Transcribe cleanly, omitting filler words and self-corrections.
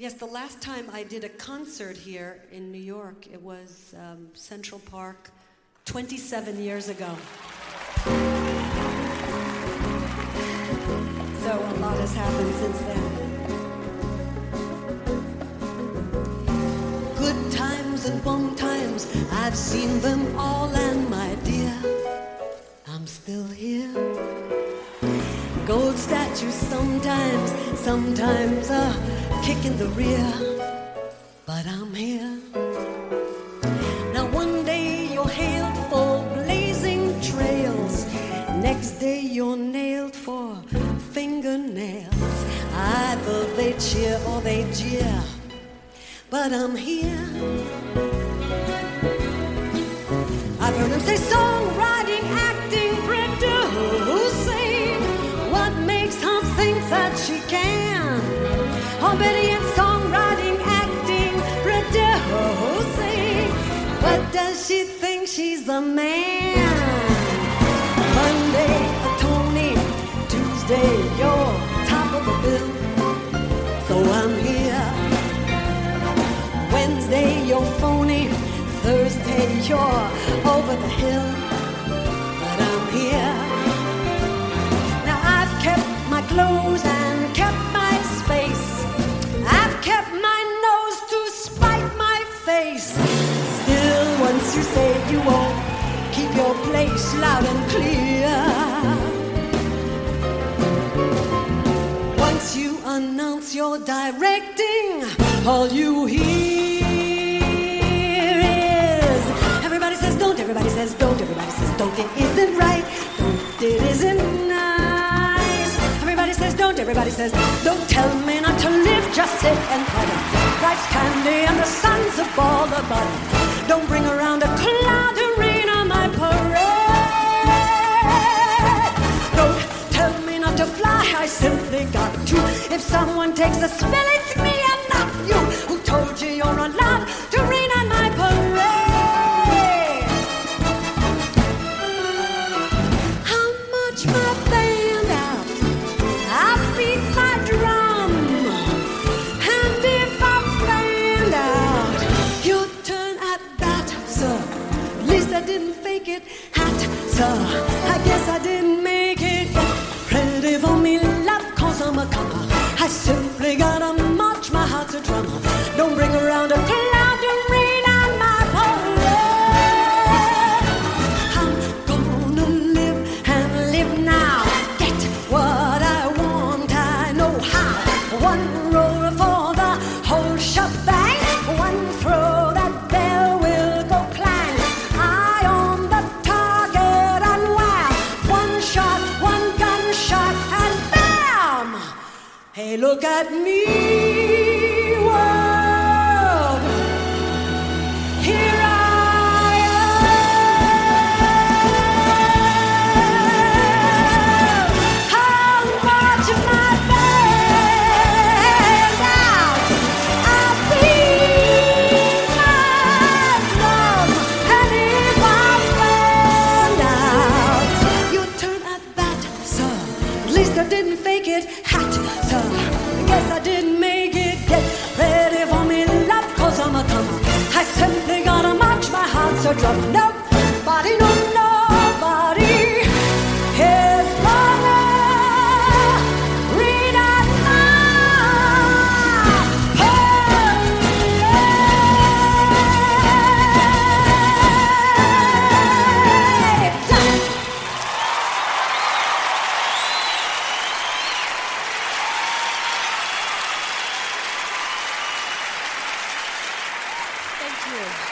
Yes, the last time I did a concert here in New York, it was Central Park 27 years ago. So a lot has happened since then. Good times and bum times, I've seen them all, and my dear, I'm still here. Gold statues sometimes a kick in the rear, but I'm here. Now one day you're hailed for blazing trails, next day you're nailed for fingernails. Either they cheer or they jeer, but I'm here. I've heard them say songwriting, acting, producing. What makes her think that she can? Or better yet, songwriting, acting, producing. But does she think she's the man? Monday, a Tony. Tuesday, you're top of the bill. So I'm here. Wednesday, you're phony. Thursday, you're over the hill. But I'm here. Now I've kept my clothes and kept my space. I've kept my nose to spite my face. Still, once you say you won't keep your place loud and clear, once you announce you're directing, all you hear is everybody says don't, everybody says don't, everybody says don't, it isn't right, don't, it isn't nice. Everybody says don't, everybody says don't, tell me not to live, just sit and cuddle. Life's candy and the sun's a ball of butter. Don't bring around a cloud to rain on my parade. Don't tell me not to fly, I simply got to. If someone takes a spill, it's me and not you. Who told you you're allowed to rain on my parade? How much my band out, I beat my drum. And if I find out you turn at that, sir, at least I didn't fake it, hat, sir, I guess I didn't make it. Ready for me, love, cause I'm a comer. I simply gotta march, my heart's a drummer. Don't bring around a cloud to rain on my parade. I'm gonna live and live now. Get what I want, I know how. One roll for the whole shebang. One throw, that bell will go clang. Eye on the target and wham. One shot, one gunshot and bam. Hey, look at me, world. Here I am. How much of my band out? I beat my drum, and if I find out you turn at that, sir, at least I didn't fake it, hat, sir, I guess I didn't make it. Get ready for me, love, cause I'm a comer. I simply gotta march, my heart's a drum. Nobody, no, nobody is gonna read out my parade. Thank you.